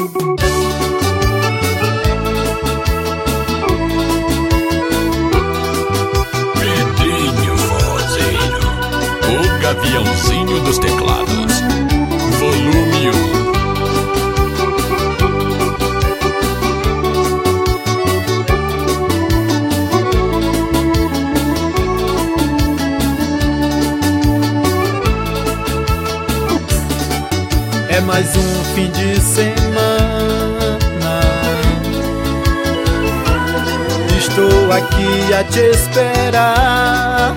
Pedrinho Forrozeiro, o gaviãozinho dos teclados, volume 1. É mais um fim de semana, estou aqui a te esperar.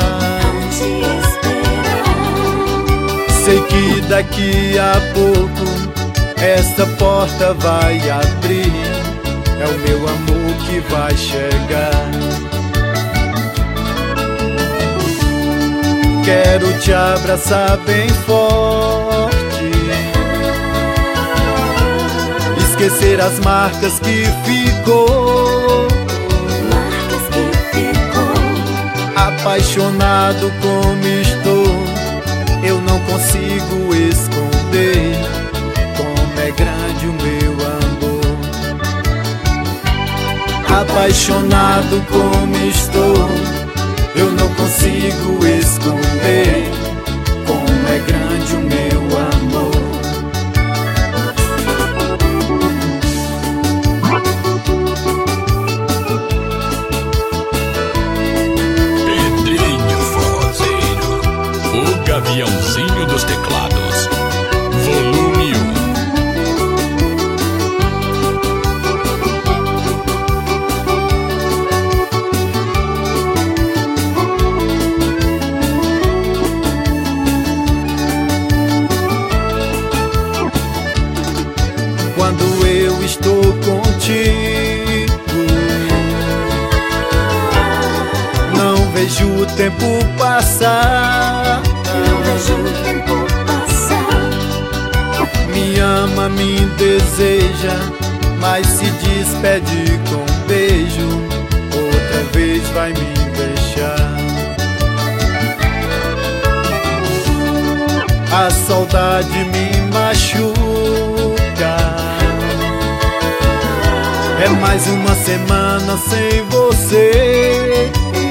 Sei que daqui a pouco essa porta vai abrir. É o meu amor que vai chegar. Quero te abraçar bem forte, esquecer as marcas que ficou. Apaixonado como estou, eu não consigo esconder como é grande o meu amor. Apaixonado como estou, eu não consigo esconder como é grande o meu amor. Pedrinho Forrozeiro, o gaviãozinho dos teclados, volume 1. Quando eu estou contigo, não vejo o tempo passar. Me ama, me deseja, mas se despede com um beijo. Outra vez vai me deixar. A saudade me machuca. É mais uma semana sem você.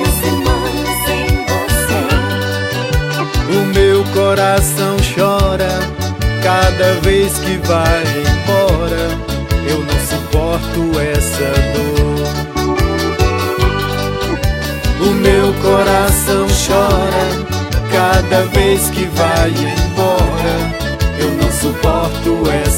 O meu coração chora cada vez que vai embora. Eu não suporto essa dor. O meu coração chora cada vez que vai embora. Eu não suporto essa dor.